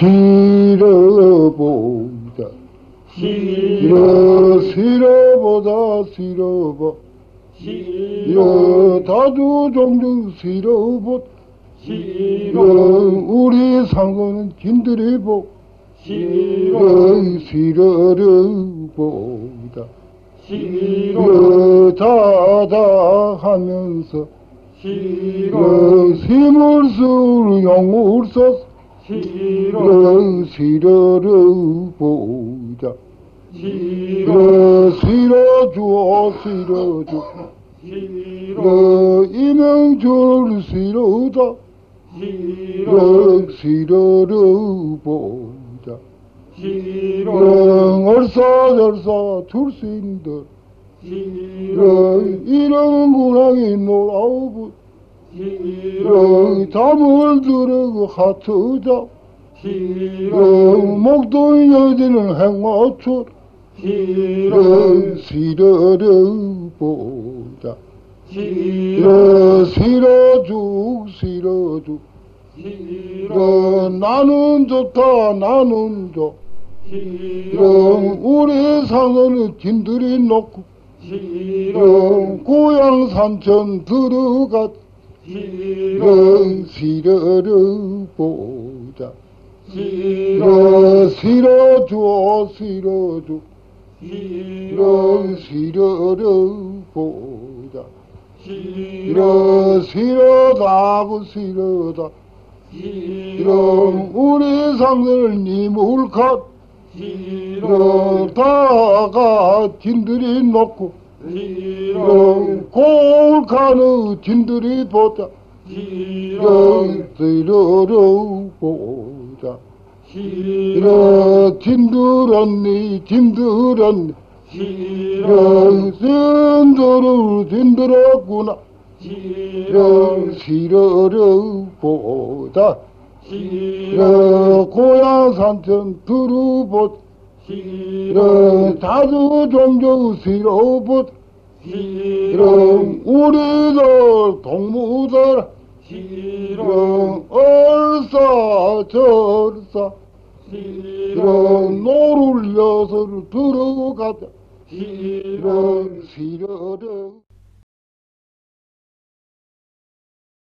싫어보자 싫어보자 싫어보 다주 종종 싫어보 우리 상고는 긴들이보 싫어보자 자자 하면서 시물술 영울서 싫어보자 싫어주어 싫어주 이명주를 싫어다 싫어보자 얼싸절싸 출신들 이런 문학이 놀아오고 잠을 들어 하트자 목동 여지는 행어출 싫어보자 싫어주 나는 좋다 나는 좋 우리 상어는 진들이 놓고 고향 산천 들어가 싫어보자 싫어주어 싫어주 싫어보자 싫어다고 싫어다 우리 상을 니물컷 다가 진들이 놓고 골가는 진들이 보자 싫어보자 진들었니 진들었니 진들었구나 싫어보자 고향 산천 들어보자 자주 종종 싫어보자 우리들 동무들 얼싸절싸 노를 려서 들어가자 싫어